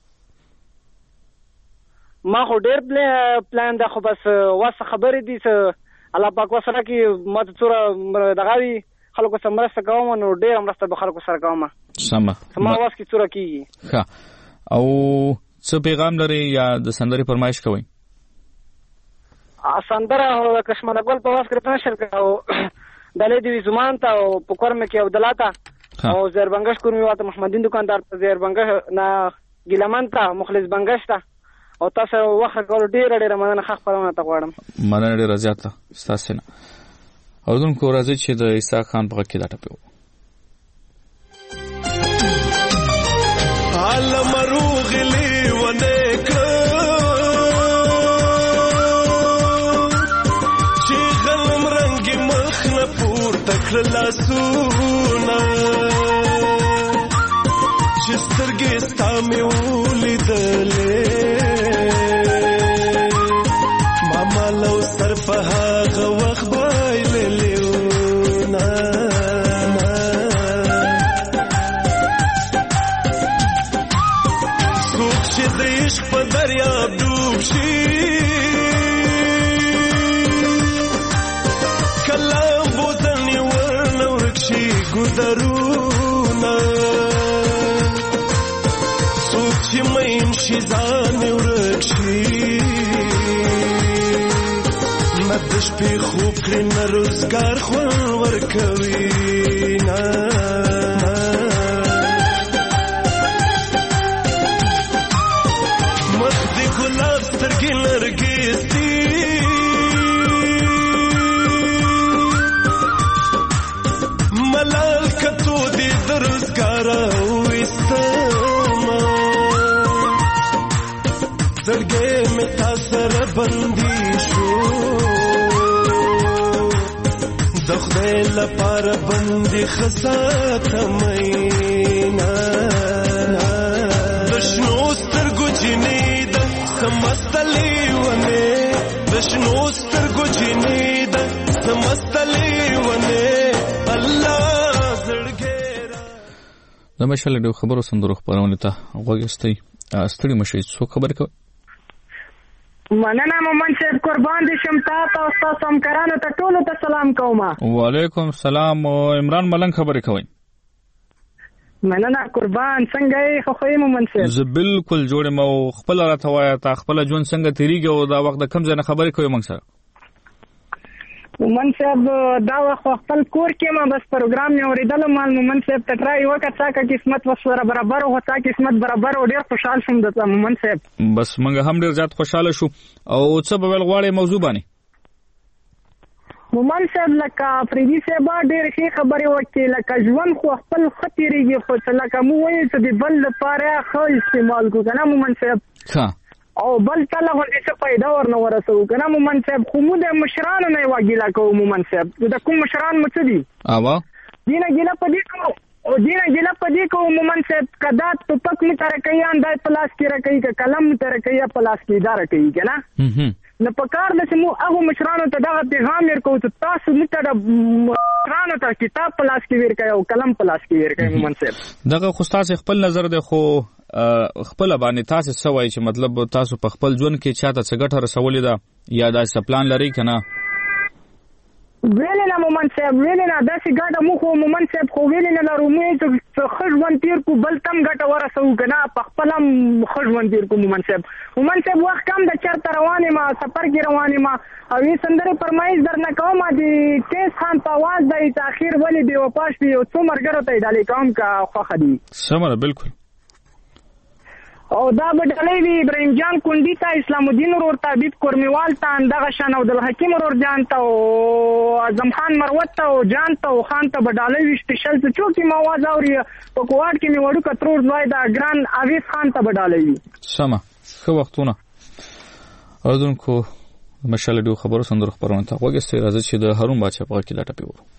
ما خو ډېر پلان ده خو بس واسه خبرې دي چې الله پاک وسره کې ما ته څوره دغاوي خلکو سره مرسته کوم نو ډېر مرسته به خلکو سره کوم سمه ما واس کې څوره کیږي ښه او څه پیغام لري یا د سندرې فرمایش کوي سندره او کشمله ګل په واس کې تنشر کړو ډالۍ دی زمان ته او پکور مې کې عبدالله او زهر بنگش کور مې واته محمدین دکاندار ته زهر بنگش نه ګیلمن ته مخلص بنگش ته او تاسو وخت کول ډیر مننه ښه خبرونه ته غواړم مننه ډیر زیاته تاسو نه اوردونکو راځي چې د عیسی خان په کې دا ټپه عالم روغلی ونکړه چې غلم رنګ مخ نه پورته کړل لاسونه چې سترګې ستا مې ولیدلې ماما لو سر په هغه وخت بایللیونه عشق په دریاب ډوب شي کله بوتل ورنه ورک شي ګودرونه څوک چې مین شي ځان ورک شي نه د شپې خوب کړي نه روزګار خوند ورکوي نه زړګې مې تا سره بندي شو د خدای لپاره بندي خساته مینا د شنو سترګو جنې د سمستلې ونه د شنو سترګو جنې د سمستلې ونه الله زړګې د مشال ډو خبرو سندرو خبرونه ته غوږستئ ستړي مشي څو خبر کو مننه مومن صاحب قربان دي شم تاسو او تاسو همکارانو ته ټول ته سلام کوم. وعلیکم السلام. عمران ملنګ خبرې کوي. مننه قربان څنګه یې خو مومن صاحب؟ زه بالکل جوړ مو خپل راته وایا تا خپل جون څنګه تیریږي او دا وخت د کم ځای خبرې کوي موږ سره. مومن صاحب دا وخت خپل کور کې ما بس پروګرام نه اوریدل مال مومن صاحب ته ټرای وکړه چې قسمت وسره برابر او تا قسمت برابر او ډیر خوشحال شوم د مومن صاحب. بس موږ هم ډیر زیات خوشاله شو او څه به ول غواړي موضوع باندې مومن صاحب لکه فریدي صاحب ډیر ښه خبرې وکړي لکه ژوند خو خپل خطرېږي خو څه لکه مو وایي چې د بل لپاره خو استعمال کو کنه مومن صاحب ښه او بل تله هغه څه پیدا ورنه ورسو کنه مومن صاحب خو مو د مشرانو نه واګیلا کوو مومن صاحب د کوم مشران مو څه دي اوا دینه ګیلا پدې کوو او دینه ګیلا پدې کوو مومن صاحب کدا ته پک می تر کوي اندای پلاس کې راکې ک کلم تر کوي پلاس کې دار کوي کنه نه پکار د سمو هغه مشرانو ته دغه پیغام ورکو ته تاسو متره مشرانو ته کتاب پلاس کې ور کوي او کلم پلاس کې ور کوي مومن صاحب دغه خو تاسو خپل نظر دی خو خپل باندې تاسو سوای چې مطلب تاسو په خپل ژوند کې چاته څه ګټه رسولې ده یا دا سپلان لري کنه ویل نه مومن صاحب ویل نه داسې ګټه مو خو مومن صاحب خو ویل نه لرو مې چې خژوند تیر کو بل تم ګټه ورسو کنه په خپل خژوند تیر کو مومن صاحب وخت کم د چرته روانې ما سفر کې روانې ما او یې سندره پرمایز درنه کوم د کیس خان په आवाज د تاخير ولې دی وپاش دی او څو مرګره ته ډالې کوم کا خو خدي سمره بالکل او دا بدلې وی ابراهيم جان کندي ته اسلام الدين ورور تعبید کورمیوال ته اندغه شان او د حکیم ورور جان ته او اعظم خان مروت ته او جان ته او خان ته بدلې وی سپیشل ته چوکي ما आवाज اوري په کوارد کې می وړو کترور زوی دا ګران اویس خان ته بدلې وی سما خو وختونه اذنکو مشال ډو خبرو سندر خبرونه ته وګستې راځي چې د هارون بادشاہ په کې لاټه پیو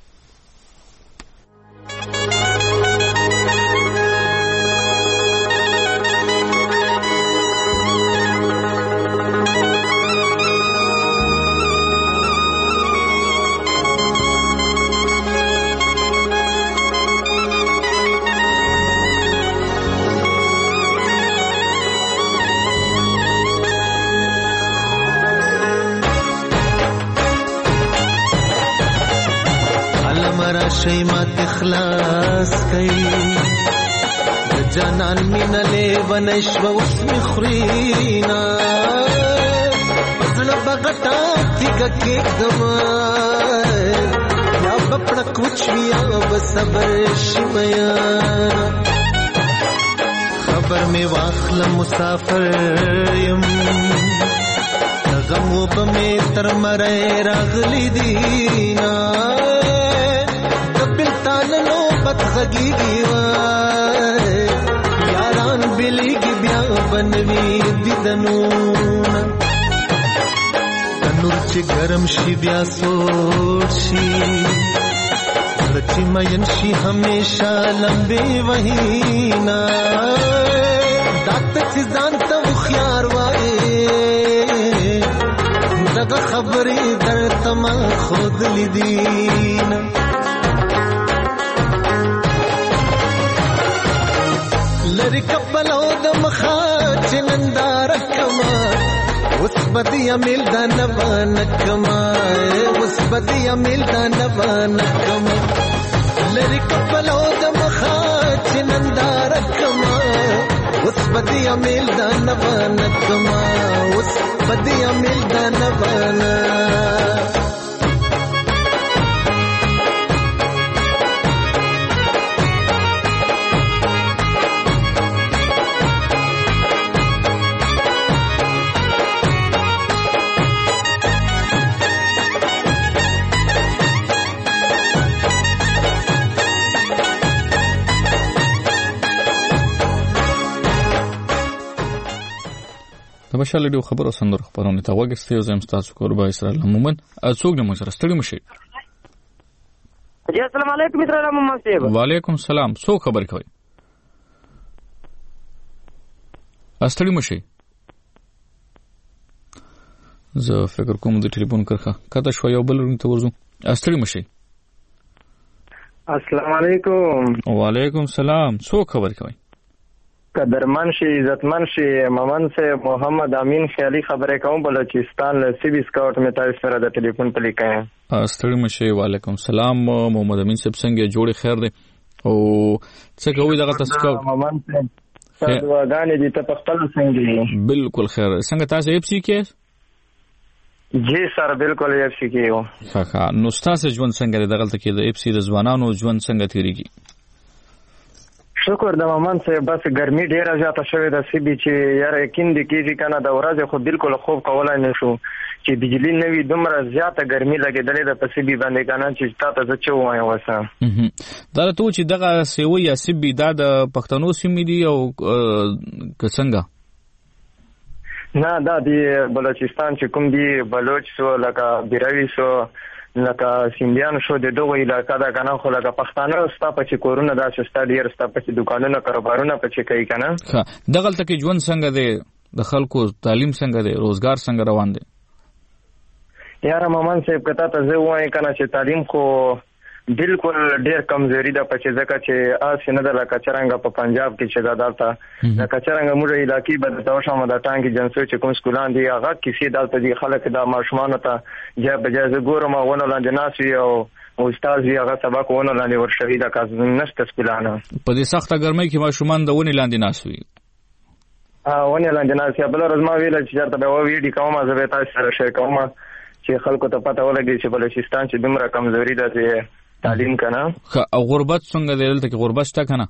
شي ما تخلاص کئ د جانان مين له ونشو اسم خرينا بدل بغتا تک کې دم یا بپړه کوچویا بصبر شمیا خبر می واخل مسافر یم غم وب می تر مړی راغلی دینا کبل تان نو پت غږیږي یاران بلیږي بیا بنوي دیدنونه نور چې ګرم شي بیا سوړ شي چې مین شي همیشه لمبې وهینا دات چې ځان ته خيار وای دغه خبرې درته ما خود لیدین لری کپلو د مخا چې نندار کما اوس بدی امیل دا نوانکما اوس بدی امیل دا نوانکما لری کپلو د مخا چې نندار کما اوس بدی امیل دا نوانکما اوس بدی امیل دا نوانا مشال ډیو خبرو سندر خبرونه ته وګستې او زم تاسو قربا اسرائیل مومن څوک نه مجر ستړي مشي جی السلام علیکم اسرائیل مومن صاحب وعلیکم السلام څوک خبر کوي ستړي مشي زه فکر کوم د ټلیفون کرخه کته شو یو بل ته ورزو ستړي مشي السلام علیکم وعلیکم السلام څوک خبر کوي قدرمن شي عزتمن شي مومن سے محمد امین خیالی خبرې کوم بلوچستان له سیبی سکاوټ می تاسو سره د ټلیفون په لیکه ستړي مشه وعلیکم السلام محمد امین صاحب څنګه جوړ خیر دی او څه کوي دغه تاسو مومن صاحب دغه دي ته خپل څنګه بالکل خیر څنګه تاسو اف سی کې جی سر بالکل اف سی کې یو ښه نو تاسو ژوند څنګه دغه کې د اف سی د ځوانانو ژوند څنګه تیریږي شکر د مومن صاحب بس ګرمي ډیره زیاته شوې ده سبي چې یاره یقین دي کېږي کنه د ورځې خو بالکل خوب کولای نه شو چې بجلی نه وي دومره زیاته ګرمي لګېدلې ده په سبي باندې کنه چې تاسو زه چې وایم وسه دا ته چې دغه سیوي یا سبي دا د پښتنو سیمې دي او څنګه نه دا دی بلوچستان چې کوم دی بلوچ سو لکه بیراوی سو لکه سیندیان شو د دوه علاقې دا کنه خو لکه پښتانه ستا په چې کورونه دا شستا ډیر ستا په چې دکانونه کاروبارونه په چې کوي کنه دغه تل کې ژوند څنګه دی د خلکو تعلیم څنګه دی روزګار څنګه روان دی یاره مومن صاحب کته ته زه وایم کنه چې تعلیم خو بالکل ډیر کمزوري ده په چې ځکه چې آس نه د لکه چرنګ په پنجاب کې چې دا دالته لکه چرنګ موږ علاقې بد تاسو شمه د ټانګي جنسو چې کوم سکولان دی هغه کیسې دالته دي خلک د ماشومان ته یا بجازه ګورم ونه لاندې ناسي او استاد وی هغه سبق ونه لاندې ورشوي د کاز نشته سکولان په دې سخته ګرمۍ کې ماشومان د ونه لاندې ناسوي ونه لاندې ناسي بل ورځ ما ویل چې چرته به ویډیو کوم زه به تاسو سره شیر کوم چې خلکو ته پته ولګي چې بلوچستان چې دومره کمزوري ده چې تعلیم کنه او غربت څنګه دی دلته کې غربت شته کنه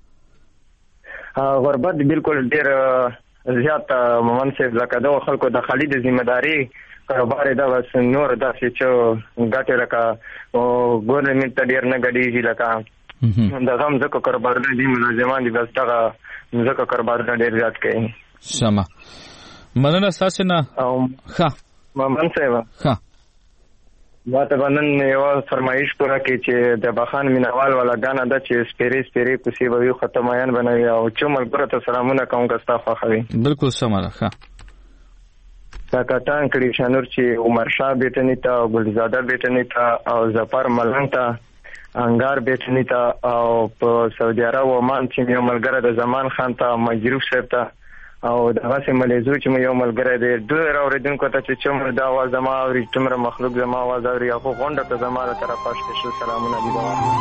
غربت بالکل ډیر زیات مومن صاحب لکه د خلکو د خالي د ځمېداري کاروبار دا وس نور داسې چې ګټه لکه ګورنمنت ته ډیر نه غړيږي لکه دا هم ځکه کاروبار دي ملازمان دي بس دا ځکه کاروبار ډیر زیات کوي سما مننه تاسو نه ښه مومن صاحب ښه ما ته باندې یو فرمایش پورا کې چې د بخان مینوال والا غانا د چې سپيري کوسي وي ختمایان بنوي او چمل پر ته سلامونه کوم کستا خوخوي بالکل سماره ښه تا کټان کړي شنور چې عمر شاه بیٹنی تا ګلزاده بیٹنی تا او ظفر ملنګ تا انګار بیٹنی تا او په سعودي عرب او مان چې یو ملګری د زمان خان تا مجروف صاحب تا او دغه سیملیزو چې یو ملګری دی ډېر اوریدونکو ته چې څومره دا आवाज زما او څومره مخلوق زما आवाज او یو غونډه ته زما له طرفه شو سلامونه دي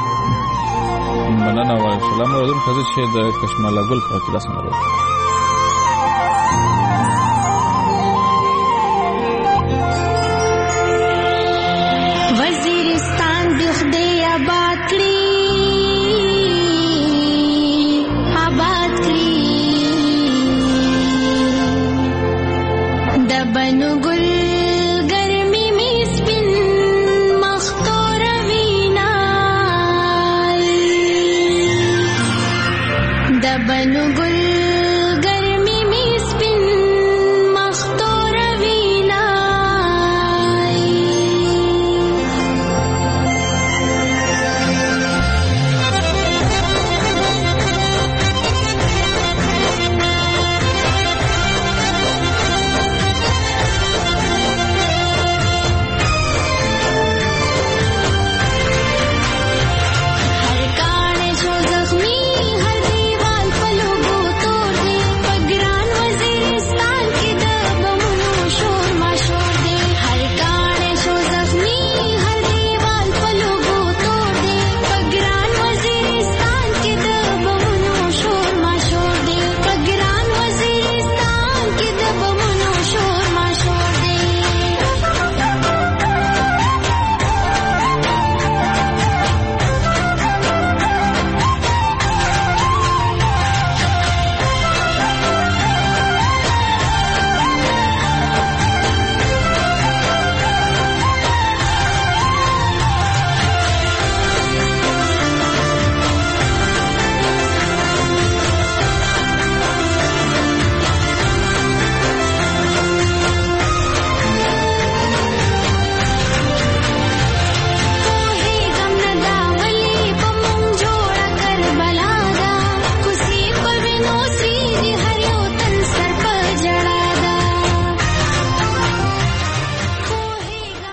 مننه او سلام ورته خزه چې د کشماله ګل په کلاس مرو وزیرستان د خدای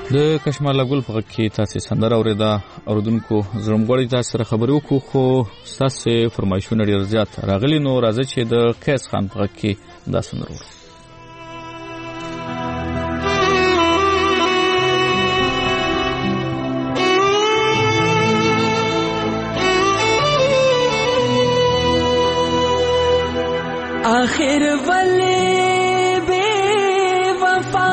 د کشماله ګل په کې تاسو سندره اوریدا اوردونکو زړمګړی تاسو سره خبرو کو خو تاسو فرمایشونه ډیر زیات راغلي نو راځي چې د قیس خان په کې دا سندره आखिर वले बे वफा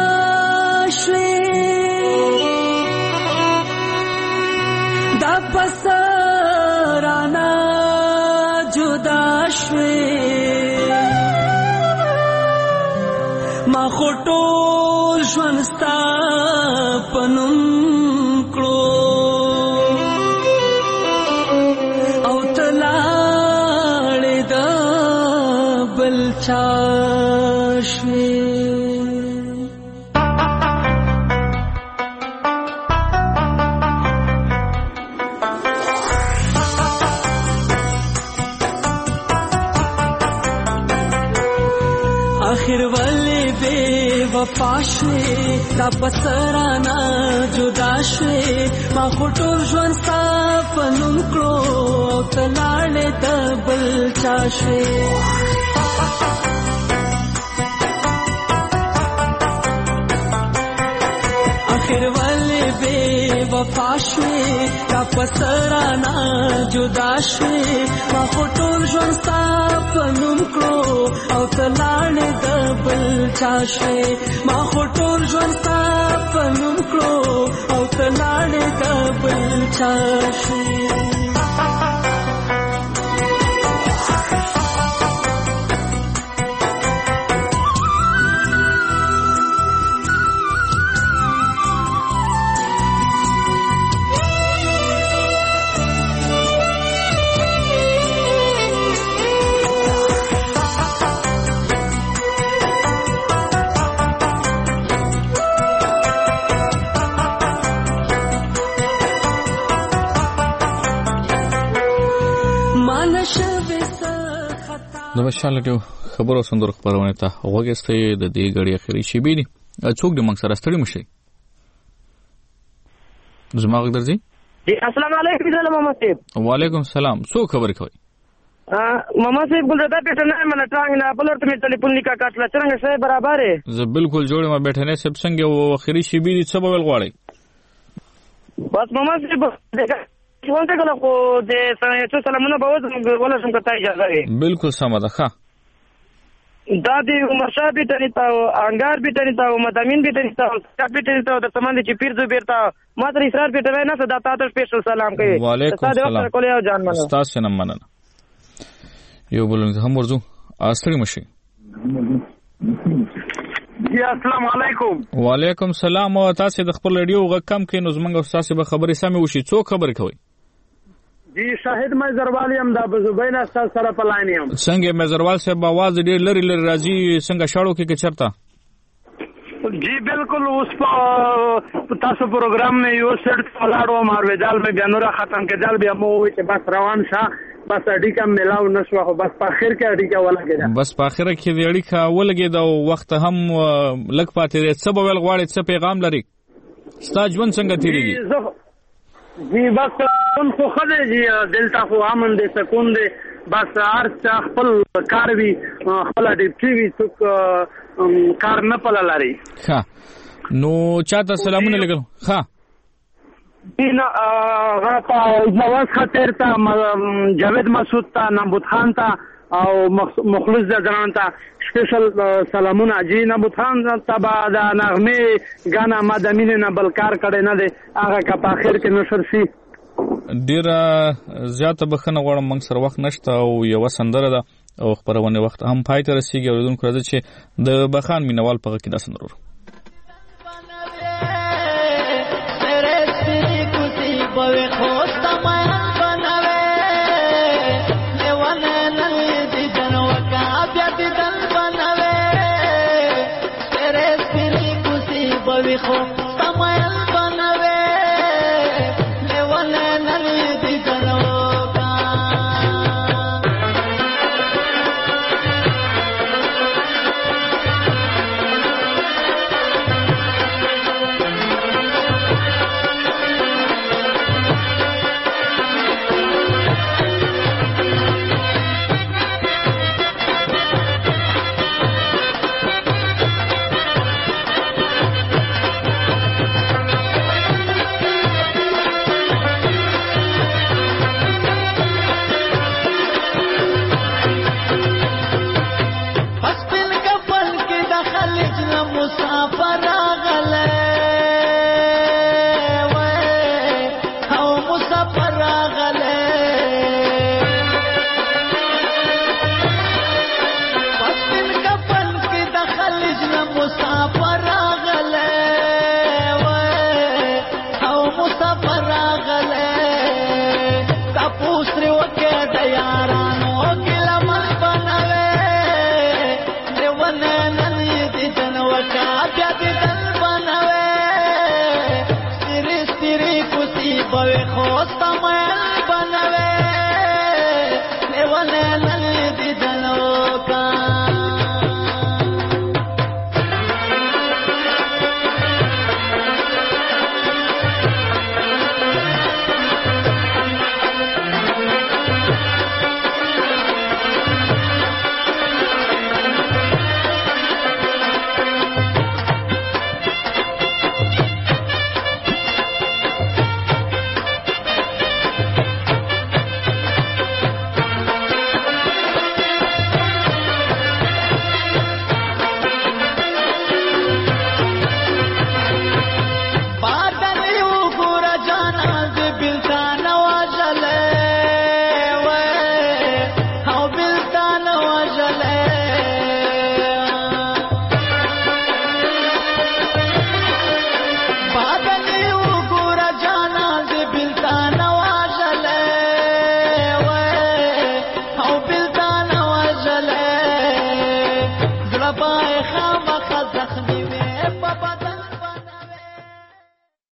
दा पसराना जुदा मा खोटो ژوندستا پنوم کړو او تلاړې د بل چاشوي आखिर वाले बेवफा शे दा पसराना जुदा शे मा खोटो ژوندستا پنوم کړو او تلاړې د بل چاشوي आखिर वाले बेवफा शे दा पसराना जुदा शे मा खोटो ژوندستا پنوم کړو او تلاړې د بل چاشوي ما خوټو ژوندستا پنوم کړو او تلاړې د بل چاشوي د مشالټو خبرو سندر خبرونه ته وګستې د دې غړي اخري شی بي څوک د منګ سره ستړي مشي زما غږ درځي السلام علیکم محمد صاحب وعلیکم السلام څوک خبر کوي محمد صاحب ګلردا پټنه من ټانګ نه بلورت می ټلیفون لیکا کاټلا څنګه شې برابر زه بالکل جوړه ما بیٹھنه سب څنګه و اخري شی بي څه بول غواړي بس محمد صاحب څنګه کله خو د سلامونه به ولا څنګه ته اجازه بالکل سم ده ښه دا د عمر شاه بیٹنی تا انګار بیٹنی تا مدامین بیٹنی تا سکات بیٹنی تا د تمام چې پیر دو بیرتا ماتر اسرار بیٹنی نه صدا تاسو سپیشل سلام کوي وعلیکم السلام کولیو جان مننه تاسو نه مننه یو بلنګ هم ورزو استری مشي جی السلام علیکم وعلیکم السلام او تاسو د خپل ریډیو غ کم کې نو زمنګ تاسو به خبرې سمې وشي څوک خبر کوي جی شاهد مزروالی هم دا بزبین استاد سره پلاینی هم څنګه مزروال صاحب आवाज ډیر لری لری راځي څنګه شاړو کې چرتا جی بالکل اوس په تاسو پروګرام نه یو سړ فلاړو مارویدال مې بیانورا ختم کېدل بیا مو چې بس روان شه بس اډیکا ملاو نشو خو بس په اخر کې اډیکا ولګیدا بس په اخر کې اډیکا ولګیدا او وخت هم لګ پاتې څه بول غواړي څه پیغام لري ستا ژوند څنګه تیریږي جی بس اون خو خدای جی دلته خو امن دې سکون دې بس ارڅ خپل کار وی خپل دې ټي وی څوک کار نه پلا لري ښه نو چاته سلامونه لګل ښه دینا غاپا نواز خاطر تا جاوید مسعود تا نمبود خان تا او مخلص زدران تا سپیشل سلامون عجی نمبود خان تا با دا نغمه گانا مدامین نبلکار کڑی نده آغا که پا آخر که نشر سی ډیر زیاته بخنه غواړم موږ سره وخت نشته او یو سندره ده او خبرونه وخت هم پای ته رسیږي اوریدونکو راځي چې د بخان مینوال په کې دا سندره بوي خوستا مې بنوي لیوانه نل دي جنو کا بیا دي دل بنوي تیرې سپری کوسي بوي خوستا مې